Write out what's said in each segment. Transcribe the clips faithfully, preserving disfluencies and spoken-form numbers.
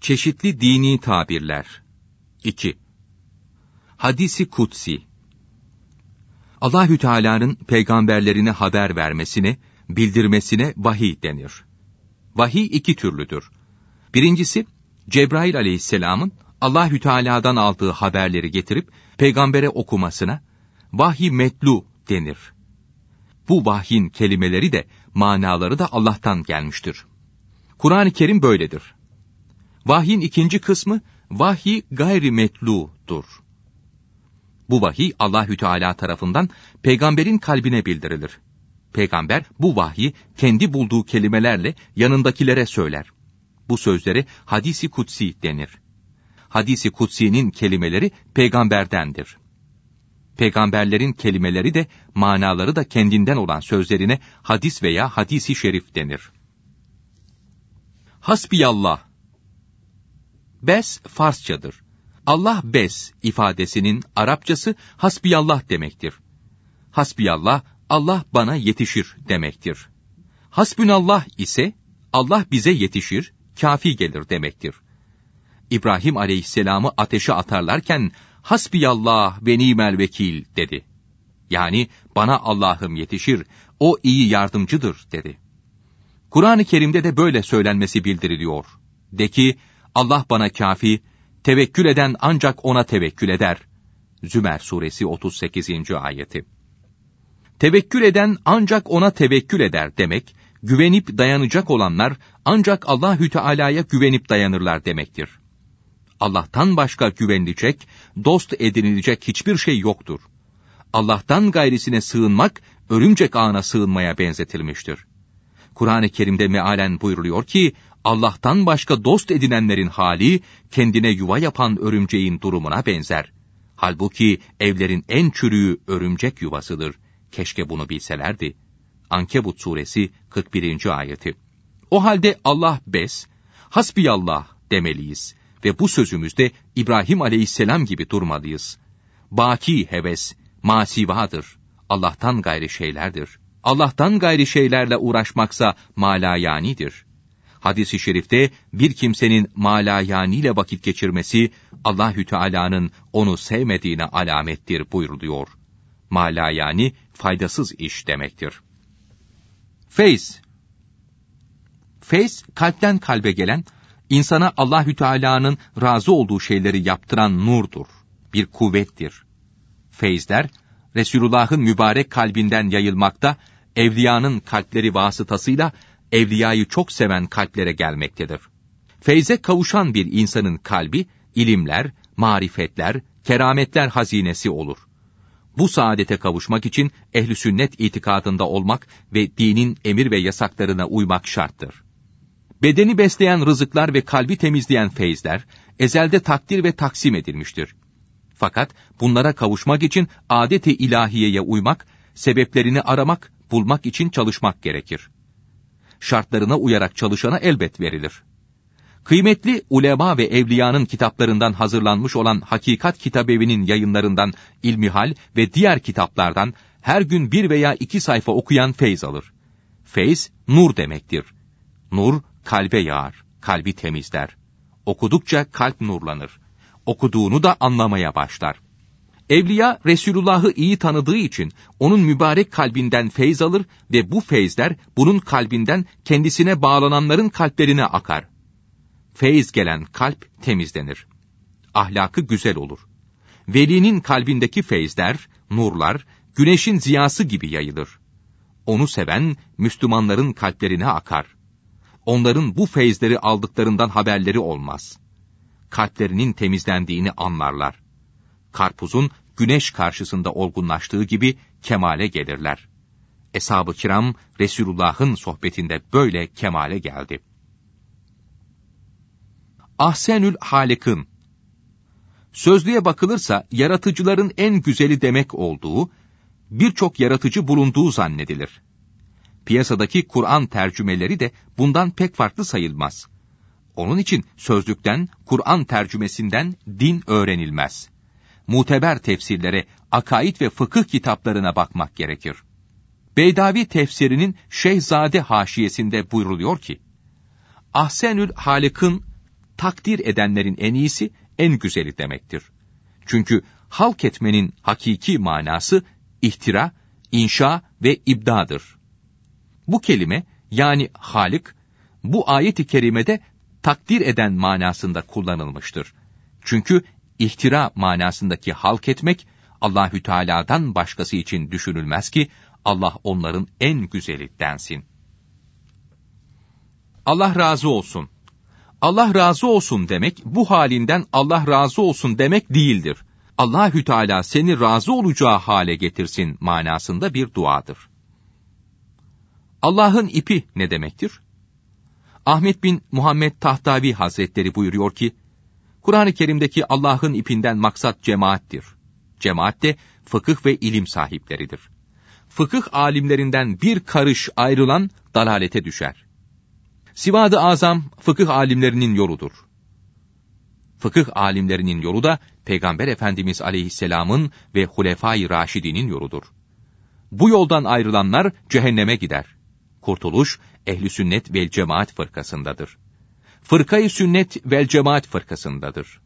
Çeşitli dini tabirler. iki. Hadis-i kutsi. Allahü Teala'nın peygamberlerine haber vermesine, bildirmesine vahiy denir. Vahiy iki türlüdür. Birincisi, Cebrail aleyhisselamın Allahü Teala'dan aldığı haberleri getirip peygambere okumasına vahiy metlu denir. Bu vahyin kelimeleri de manaları da Allah'tan gelmiştir. Kur'an-ı Kerim böyledir. Vahyin ikinci kısmı vahiy gayri metlu'dur. Bu vahiy Allahü Teala tarafından peygamberin kalbine bildirilir. Peygamber bu vahyi kendi bulduğu kelimelerle yanındakilere söyler. Bu sözlere hadis-i kutsi denir. Hadis-i kutsi'nin kelimeleri peygamberdendir. Peygamberlerin kelimeleri de manaları da kendinden olan sözlerine hadis veya hadis-i şerif denir. Hasbiyallah. Bes Farsçadır. Allah bes ifadesinin Arapçası hasbiyallah demektir. Hasbiyallah, Allah bana yetişir demektir. Hasbünallah ise Allah bize yetişir, kafi gelir demektir. İbrahim aleyhisselamı ateşe atarlarken hasbiyallah ve nimel vekil dedi. Yani bana Allah'ım yetişir, o iyi yardımcıdır dedi. Kur'an-ı Kerim'de de böyle söylenmesi bildiriliyor. De ki, Allah bana kafi, tevekkül eden ancak ona tevekkül eder. Zümer suresi otuz sekizinci ayeti. Tevekkül eden ancak ona tevekkül eder demek, güvenip dayanacak olanlar ancak Allahü Teala'ya güvenip dayanırlar demektir. Allah'tan başka güvenilecek, dost edinilecek hiçbir şey yoktur. Allah'tan gayrisine sığınmak, örümcek ağına sığınmaya benzetilmiştir. Kur'an-ı Kerim'de mealen buyruluyor ki, Allah'tan başka dost edinenlerin hali, kendine yuva yapan örümceğin durumuna benzer. Halbuki evlerin en çürüğü örümcek yuvasıdır. Keşke bunu bilselerdi. Ankebut suresi kırk birinci ayeti. O halde Allah bes, hasbiyallah demeliyiz ve bu sözümüzde İbrahim aleyhisselam gibi durmalıyız. Baki heves, masivadır. Allah'tan gayri şeylerdir. Allah'tan gayri şeylerle uğraşmaksa malayanidir. Hadis-i şerifte bir kimsenin malayaniyle vakit geçirmesi Allahü Teala'nın onu sevmediğine alamettir buyruluyor. Malayani faydasız iş demektir. Feyz. Feyz kalpten kalbe gelen, insana Allahü Teala'nın razı olduğu şeyleri yaptıran nurdur. Bir kuvvettir. Feyzler Resulullah'ın mübarek kalbinden yayılmakta, evliyanın kalpleri vasıtasıyla evliyayı çok seven kalplere gelmektedir. Feyze kavuşan bir insanın kalbi, ilimler, marifetler, kerametler hazinesi olur. Bu saadete kavuşmak için ehl-i sünnet itikadında olmak ve dinin emir ve yasaklarına uymak şarttır. Bedeni besleyen rızıklar ve kalbi temizleyen feyzler, ezelde takdir ve taksim edilmiştir. Fakat bunlara kavuşmak için adet-i ilahiyeye uymak, sebeplerini aramak, bulmak için çalışmak gerekir. Şartlarına uyarak çalışana elbet verilir. Kıymetli ulema ve evliyanın kitaplarından hazırlanmış olan Hakikat Kitabevi'nin yayınlarından İlmihal ve diğer kitaplardan her gün bir veya iki sayfa okuyan feyz alır. Feyz, nur demektir. Nur, kalbe yağar, kalbi temizler. Okudukça kalp nurlanır. Okuduğunu da anlamaya başlar. Evliya, Resulullah'ı iyi tanıdığı için onun mübarek kalbinden feyz alır ve bu feyzler bunun kalbinden kendisine bağlananların kalplerine akar. Feyz gelen kalp temizlenir. Ahlakı güzel olur. Velinin kalbindeki feyzler, nurlar, güneşin ziyası gibi yayılır. Onu seven, Müslümanların kalplerine akar. Onların bu feyzleri aldıklarından haberleri olmaz. Kalplerinin temizlendiğini anlarlar. Karpuzun güneş karşısında olgunlaştığı gibi kemale gelirler. Eshab-ı kiram, Resulullah'ın sohbetinde böyle kemale geldi. Ahsenül Halikın. Sözlüğe bakılırsa yaratıcıların en güzeli demek olduğu, birçok yaratıcı bulunduğu zannedilir. Piyasadaki Kur'an tercümeleri de bundan pek farklı sayılmaz. Onun için sözlükten, Kur'an tercümesinden din öğrenilmez. Muteber tefsirlere, akaid ve fıkıh kitaplarına bakmak gerekir. Beydavi tefsirinin Şeyhzade haşiyesinde buyruluyor ki, Ahsenül Halik'ın takdir edenlerin en iyisi, en güzeli demektir. Çünkü halk etmenin hakiki manası ihtira, inşa ve ibdadır. Bu kelime, yani Halik, bu ayet-i kerimede takdir eden manasında kullanılmıştır. Çünkü ihtira manasındaki halk etmek, Allahü Teala'dan başkası için düşünülmez ki, Allah onların en güzeli densin. Allah razı olsun. Allah razı olsun demek, bu halinden Allah razı olsun demek değildir. Allahü Teala seni razı olacağı hale getirsin manasında bir duadır. Allah'ın ipi ne demektir? Ahmet bin Muhammed Tahtavi Hazretleri buyuruyor ki, Kur'an-ı Kerim'deki Allah'ın ipinden maksat cemaattir. Cemaat de fıkıh ve ilim sahipleridir. Fıkıh alimlerinden bir karış ayrılan dalalete düşer. Sivad-ı Azam fıkıh alimlerinin yoludur. Fıkıh alimlerinin yolu da Peygamber Efendimiz Aleyhisselam'ın ve Hulefai Raşidinin yoludur. Bu yoldan ayrılanlar cehenneme gider. Kurtuluş Ehl-i Sünnet vel Cemaat fırkasındadır. Fırkayı Sünnet vel Cemaat fırkasındadır.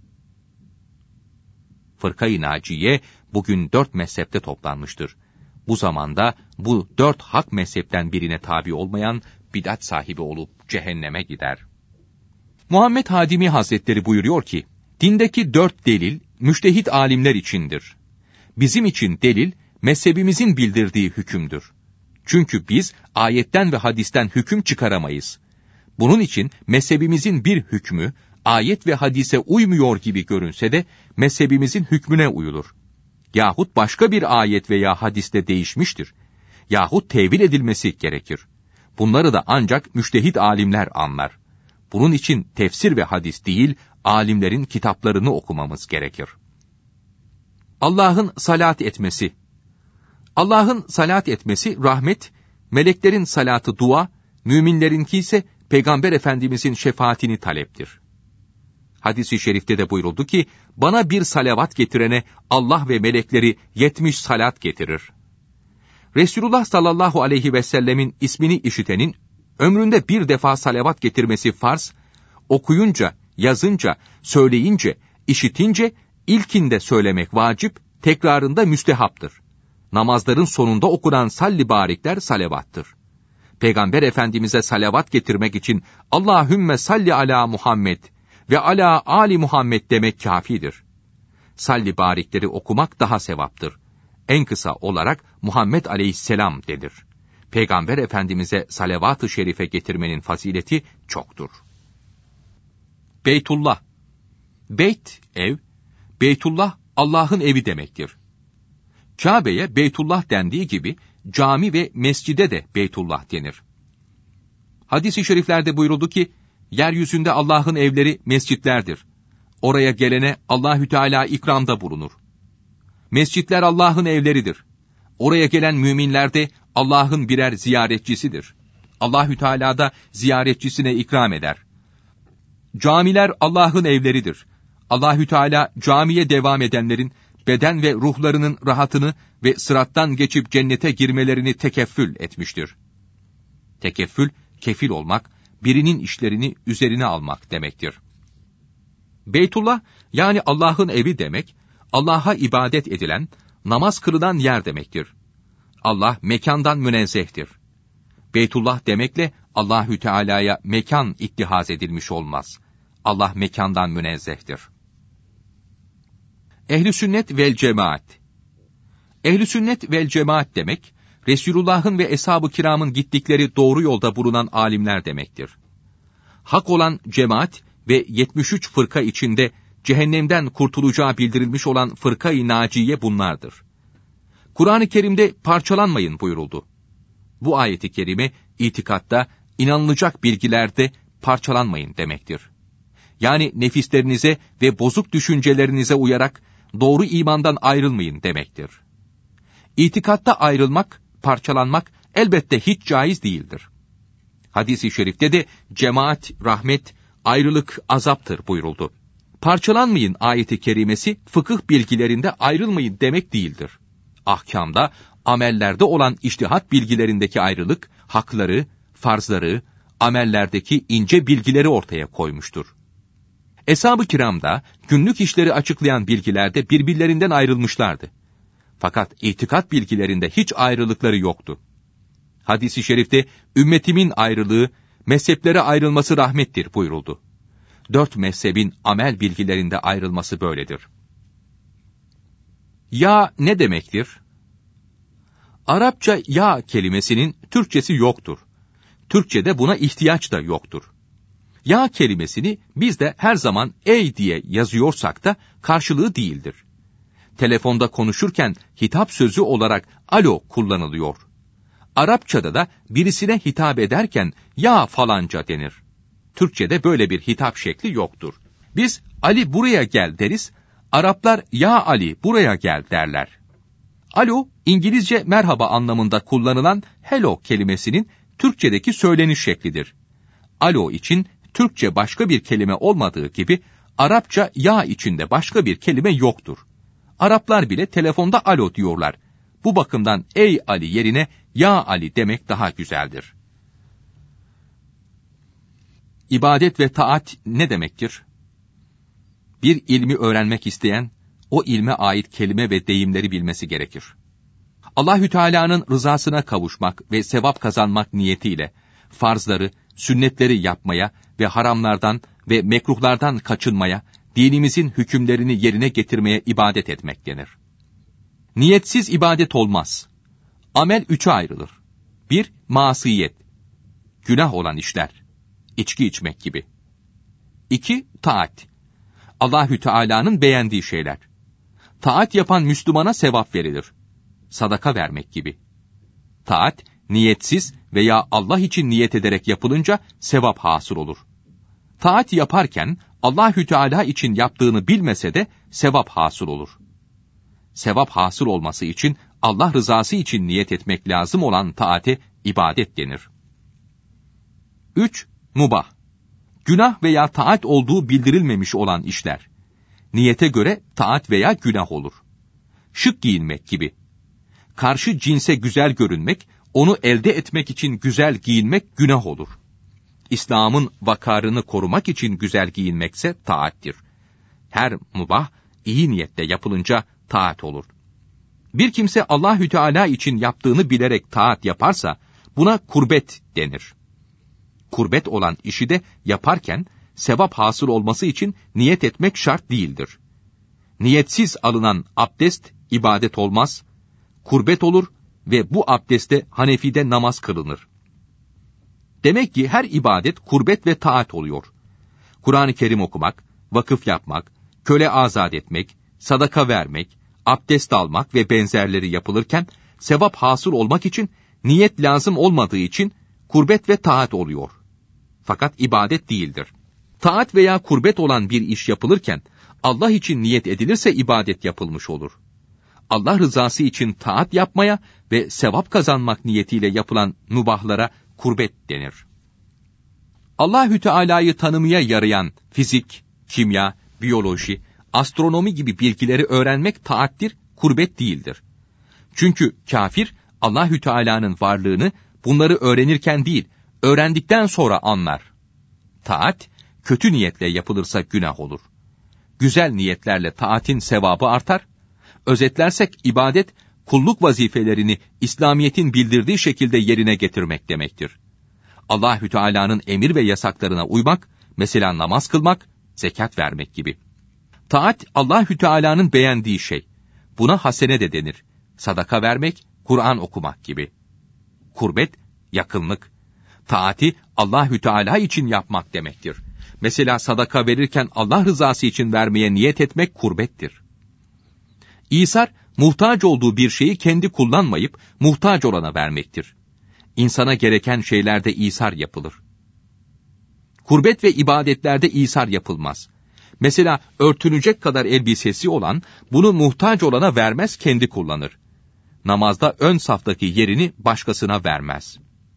Fırkayı Naciye bugün dört mezhepte toplanmıştır. Bu zamanda bu dört hak mezhepten birine tabi olmayan bid'at sahibi olup cehenneme gider. Muhammed Hadimi Hazretleri buyuruyor ki, dindeki dört delil müştehit alimler içindir. Bizim için delil, mezhebimizin bildirdiği hükümdür. Çünkü biz ayetten ve hadisten hüküm çıkaramayız. Bunun için mezhebimizin bir hükmü, ayet ve hadise uymuyor gibi görünse de, mezhebimizin hükmüne uyulur. Yahut başka bir ayet veya hadiste değişmiştir. Yahut tevil edilmesi gerekir. Bunları da ancak müştehit alimler anlar. Bunun için tefsir ve hadis değil, alimlerin kitaplarını okumamız gerekir. Allah'ın salat etmesi. Allah'ın salat etmesi rahmet, meleklerin salatı dua, müminlerinki ise Peygamber Efendimizin şefaatini taleptir. Hadis-i şerifte de buyuruldu ki, bana bir salavat getirene Allah ve melekleri yetmiş salat getirir. Resulullah sallallahu aleyhi ve sellemin ismini işitenin, ömründe bir defa salavat getirmesi farz, okuyunca, yazınca, söyleyince, işitince, ilkinde söylemek vacip, tekrarında müstehaptır. Namazların sonunda okunan salli barikler salavattır. Peygamber Efendimiz'e salavat getirmek için Allahümme salli ala Muhammed ve ala Ali Muhammed demek kafidir. Salli barikleri okumak daha sevaptır. En kısa olarak Muhammed aleyhisselam denir. Peygamber Efendimiz'e salavat-ı şerife getirmenin fazileti çoktur. Beytullah. Beyt, ev, Beytullah, Allah'ın evi demektir. Kabe'ye Beytullah dendiği gibi, cami ve mescide de Beytullah denir. Hadis-i şeriflerde buyuruldu ki, yeryüzünde Allah'ın evleri mescitlerdir. Oraya gelene Allahü Teala ikramda bulunur. Mescitler Allah'ın evleridir. Oraya gelen müminler de Allah'ın birer ziyaretçisidir. Allahü Teala da ziyaretçisine ikram eder. Camiler Allah'ın evleridir. Allahü Teala camiye devam edenlerin beden ve ruhlarının rahatını ve sırattan geçip cennete girmelerini tekeffül etmiştir. Tekeffül, kefil olmak, birinin işlerini üzerine almak demektir. Beytullah, yani Allah'ın evi demek, Allah'a ibadet edilen, namaz kılınan yer demektir. Allah mekandan münezzehtir. Beytullah demekle Allahü Teala'ya mekan ittihaz edilmiş olmaz. Allah mekandan münezzehtir. Ehl-i Sünnet vel Cemaat. Ehl-i Sünnet vel Cemaat demek, Resulullah'ın ve Eshab-ı Kiram'ın gittikleri doğru yolda bulunan alimler demektir. Hak olan cemaat ve yetmiş üç fırka içinde cehennemden kurtulacağı bildirilmiş olan fırka-i naciye bunlardır. Kur'an-ı Kerim'de parçalanmayın buyuruldu. Bu ayeti kerime, itikatta, inanılacak bilgilerde parçalanmayın demektir. Yani nefislerinize ve bozuk düşüncelerinize uyarak doğru imandan ayrılmayın demektir. İtikatta ayrılmak, parçalanmak elbette hiç caiz değildir. Hadis-i şerifte de cemaat, rahmet, ayrılık, azaptır buyuruldu. Parçalanmayın ayeti kerimesi fıkıh bilgilerinde ayrılmayın demek değildir. Ahkamda, amellerde olan içtihat bilgilerindeki ayrılık, hakları, farzları, amellerdeki ince bilgileri ortaya koymuştur. Eshab-ı kiramda günlük işleri açıklayan bilgilerde birbirlerinden ayrılmışlardı. Fakat itikat bilgilerinde hiç ayrılıkları yoktu. Hadis-i şerifte ümmetimin ayrılığı, mezheplere ayrılması rahmettir buyuruldu. Dört mezhebin amel bilgilerinde ayrılması böyledir. Ya ne demektir? Arapça ya kelimesinin Türkçesi yoktur. Türkçede buna ihtiyaç da yoktur. Ya kelimesini biz de her zaman ey diye yazıyorsak da karşılığı değildir. Telefonda konuşurken hitap sözü olarak alo kullanılıyor. Arapçada da birisine hitap ederken ya falanca denir. Türkçede böyle bir hitap şekli yoktur. Biz Ali buraya gel deriz, Araplar ya Ali buraya gel derler. Alo, İngilizce merhaba anlamında kullanılan hello kelimesinin Türkçedeki söyleniş şeklidir. Alo için Türkçe başka bir kelime olmadığı gibi Arapça ya içinde başka bir kelime yoktur. Araplar bile telefonda alo diyorlar. Bu bakımdan ey Ali yerine ya Ali demek daha güzeldir. İbadet ve taat ne demektir? Bir ilmi öğrenmek isteyen, o ilme ait kelime ve deyimleri bilmesi gerekir. Allahü Teala'nın rızasına kavuşmak ve sevap kazanmak niyetiyle farzları, sünnetleri yapmaya ve haramlardan ve mekruhlardan kaçınmaya, dinimizin hükümlerini yerine getirmeye ibadet etmek denir. Niyetsiz ibadet olmaz. Amel üçe ayrılır. Bir, masiyet, günah olan işler, içki içmek gibi. İki, taat, Allahü Teala'nın beğendiği şeyler. Taat yapan Müslümana sevap verilir. Sadaka vermek gibi. Taat, niyetsiz veya Allah için niyet ederek yapılınca sevap hasıl olur. Taat yaparken Allahü Teala için yaptığını bilmese de sevap hasıl olur. Sevap hasıl olması için Allah rızası için niyet etmek lazım olan taate ibadet denir. Üç, mubah. Günah veya taat olduğu bildirilmemiş olan işler. Niyete göre taat veya günah olur. Şık giyinmek gibi. Karşı cinse güzel görünmek, onu elde etmek için güzel giyinmek günah olur. İslam'ın vakarını korumak için güzel giyinmekse taattir. Her mubah iyi niyetle yapılınca taat olur. Bir kimse Allahü Teala için yaptığını bilerek taat yaparsa buna kurbet denir. Kurbet olan işi de yaparken sevap hasıl olması için niyet etmek şart değildir. Niyetsiz alınan abdest ibadet olmaz, kurbet olur ve bu abdeste Hanefi'de namaz kılınır. Demek ki her ibadet kurbet ve taat oluyor. Kur'an-ı Kerim okumak, vakıf yapmak, köle azat etmek, sadaka vermek, abdest almak ve benzerleri yapılırken sevap hasıl olmak için niyet lazım olmadığı için kurbet ve taat oluyor. Fakat ibadet değildir. Taat veya kurbet olan bir iş yapılırken Allah için niyet edilirse ibadet yapılmış olur. Allah rızası için taat yapmaya ve sevap kazanmak niyetiyle yapılan mubahlara kurbet denir. Allahü Teala'yı tanımaya yarayan fizik, kimya, biyoloji, astronomi gibi bilgileri öğrenmek taattir, kurbet değildir. Çünkü kafir Allahü Teala'nın varlığını bunları öğrenirken değil, öğrendikten sonra anlar. Taat, kötü niyetle yapılırsa günah olur. Güzel niyetlerle taatin sevabı artar. Özetlersek ibadet, kulluk vazifelerini İslamiyet'in bildirdiği şekilde yerine getirmek demektir. Allahü Teala'nın emir ve yasaklarına uymak, mesela namaz kılmak, zekat vermek gibi. Taat, Allahü Teala'nın beğendiği şey. Buna hasene de denir. Sadaka vermek, Kur'an okumak gibi. Kurbet, yakınlık. Taati Allahü Teala için yapmak demektir. Mesela sadaka verirken Allah rızası için vermeye niyet etmek kurbettir. İsar, muhtaç olduğu bir şeyi kendi kullanmayıp muhtaç olana vermektir. İnsana gereken şeylerde isar yapılır. Kurbet ve ibadetlerde isar yapılmaz. Mesela örtünecek kadar elbisesi olan, bunu muhtaç olana vermez, kendi kullanır. Namazda ön saftaki yerini başkasına vermez.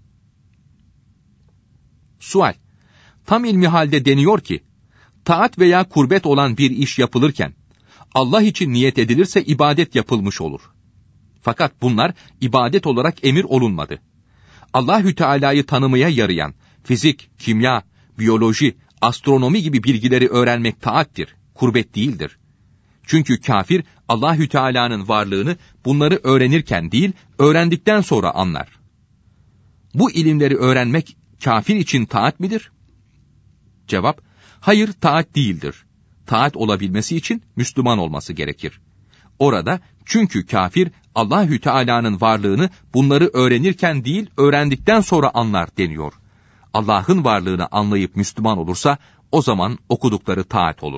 Sual: tam ilmi halde deniyor ki, taat veya kurbet olan bir iş yapılırken, Allah için niyet edilirse ibadet yapılmış olur. Fakat bunlar ibadet olarak emir olunmadı. Allahü Teala'yı tanımaya yarayan fizik, kimya, biyoloji, Astronomi gibi bilgileri öğrenmek taattir, kurbet değildir. Çünkü kafir Allahü Teala'nın varlığını bunları öğrenirken değil, öğrendikten sonra anlar. Bu ilimleri öğrenmek kafir için taat midir? Cevap, hayır, taat değildir. Taat olabilmesi için Müslüman olması gerekir. Orada çünkü kafir Allahü Teala'nın varlığını bunları öğrenirken değil, öğrendikten sonra anlar deniyor. Allah'ın varlığını anlayıp Müslüman olursa o zaman okudukları taat olur.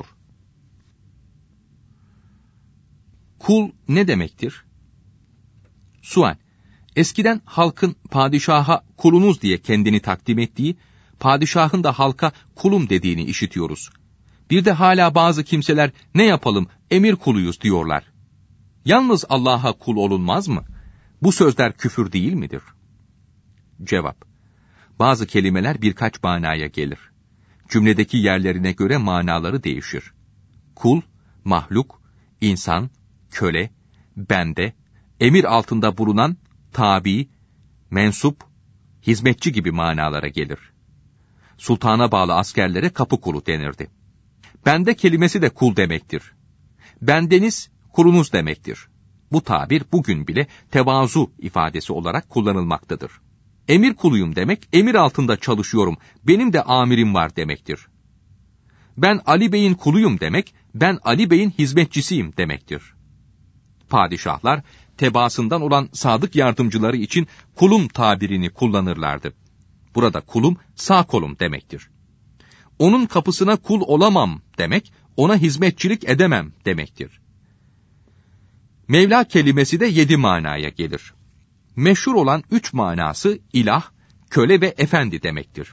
Kul ne demektir? Sual. Eskiden halkın padişaha kulunuz diye kendini takdim ettiği, padişahın da halka kulum dediğini işitiyoruz. Bir de hala bazı kimseler ne yapalım emir kuluyuz diyorlar. Yalnız Allah'a kul olunmaz mı? Bu sözler küfür değil midir? Cevap. Bazı kelimeler birkaç manaya gelir. Cümledeki yerlerine göre manaları değişir. Kul, mahluk, insan, köle, bende, emir altında bulunan, tabi, mensup, hizmetçi gibi manalara gelir. Sultana bağlı askerlere kapı kulu denirdi. Bende kelimesi de kul demektir. Bendeniz, kulunuz demektir. Bu tabir bugün bile tevazu ifadesi olarak kullanılmaktadır. Emir kuluyum demek, emir altında çalışıyorum, benim de amirim var demektir. Ben Ali Bey'in kuluyum demek, ben Ali Bey'in hizmetçisiyim demektir. Padişahlar, tebaasından olan sadık yardımcıları için kulum tabirini kullanırlardı. Burada kulum, sağ kolum demektir. Onun kapısına kul olamam demek, ona hizmetçilik edemem demektir. Mevla kelimesi de yedi manaya gelir. Meşhur olan üç manası ilah, köle ve efendi demektir.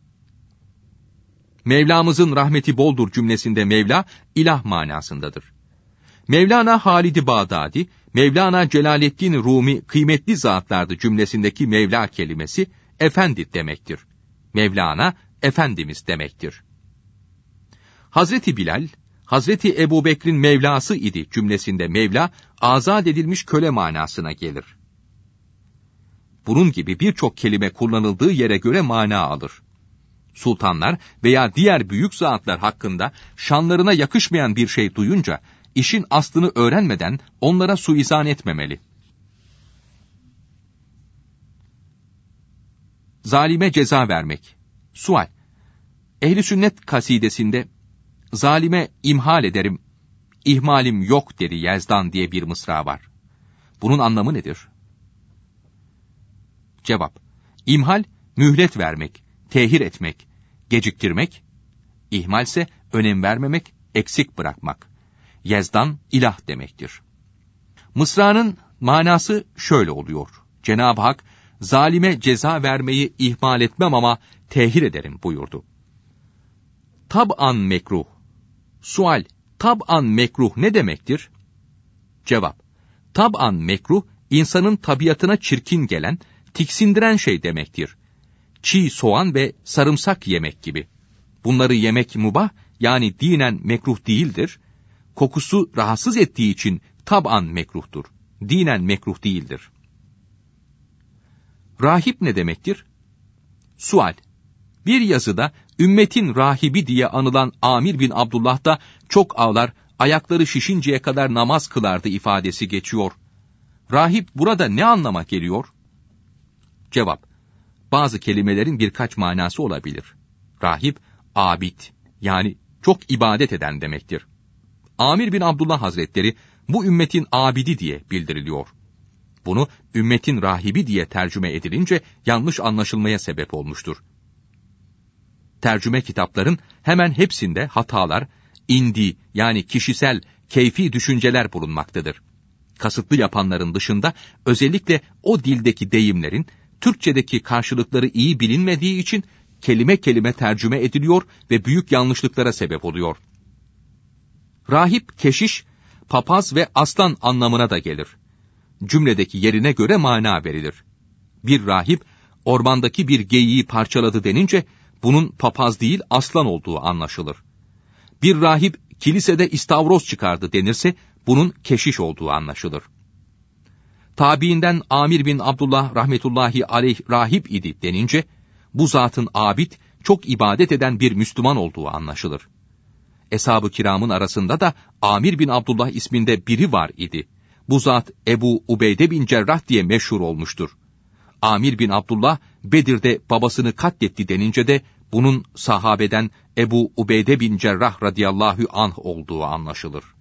Mevlamızın rahmeti boldur cümlesinde Mevla, ilah manasındadır. Mevlana Halid-i Bağdadi, Mevlana Celaleddin Rumi kıymetli zatlardı cümlesindeki Mevla kelimesi, efendi demektir. Mevlana, Efendimiz demektir. Hazreti Bilal, Hazreti Ebubekir'in Mevlası idi cümlesinde Mevla, azat edilmiş köle manasına gelir. Bunun gibi birçok kelime kullanıldığı yere göre mana alır. Sultanlar veya diğer büyük zatlar hakkında şanlarına yakışmayan bir şey duyunca, işin aslını öğrenmeden onlara suizan etmemeli. Zalime ceza vermek. Sual. Ehl-i Sünnet kasidesinde, zalime imhal ederim, ihmalim yok dedi Yezdan diye bir mısra var. Bunun anlamı nedir? Cevap. İmhal, mühlet vermek, tehir etmek, geciktirmek, ihmalse önem vermemek, eksik bırakmak. Yezdan, ilah demektir. Mısranın manası şöyle oluyor. Cenab-ı Hak, zalime ceza vermeyi ihmal etmem ama tehir ederim buyurdu. Tab'an mekruh. Sual, tab'an mekruh ne demektir? Cevap, tab'an mekruh, insanın tabiatına çirkin gelen, tiksindiren şey demektir. Çiğ soğan ve sarımsak yemek gibi. Bunları yemek mubah, yani dinen mekruh değildir. Kokusu rahatsız ettiği için tab'an mekruhtur. Dinen mekruh değildir. Rahip ne demektir? Sual. Bir yazıda ümmetin rahibi diye anılan Amir bin Abdullah da çok ağlar, ayakları şişinceye kadar namaz kılardı ifadesi geçiyor. Rahip burada ne anlama geliyor? Cevap. Bazı kelimelerin birkaç manası olabilir. Rahip, abid, yani çok ibadet eden demektir. Amir bin Abdullah Hazretleri bu ümmetin abidi diye bildiriliyor. Bunu ümmetin rahibi diye tercüme edilince yanlış anlaşılmaya sebep olmuştur. Tercüme kitapların hemen hepsinde hatalar, indi yani kişisel, keyfi düşünceler bulunmaktadır. Kasıtlı yapanların dışında özellikle o dildeki deyimlerin Türkçedeki karşılıkları iyi bilinmediği için kelime kelime tercüme ediliyor ve büyük yanlışlıklara sebep oluyor. Rahip, keşiş, papaz ve aslan anlamına da gelir. Cümledeki yerine göre mana verilir. Bir rahip, ormandaki bir geyiği parçaladı denince, bunun papaz değil aslan olduğu anlaşılır. Bir rahip, kilisede istavroz çıkardı denirse, bunun keşiş olduğu anlaşılır. Tabiinden Amir bin Abdullah rahmetullahi aleyh rahip idi denince, bu zatın abid, çok ibadet eden bir Müslüman olduğu anlaşılır. Eshab-ı kiramın arasında da Amir bin Abdullah isminde biri var idi. Bu zat Ebu Ubeyde bin Cerrah diye meşhur olmuştur. Amir bin Abdullah Bedir'de babasını katletti denince de bunun sahabeden Ebu Ubeyde bin Cerrah radıyallahu anh olduğu anlaşılır.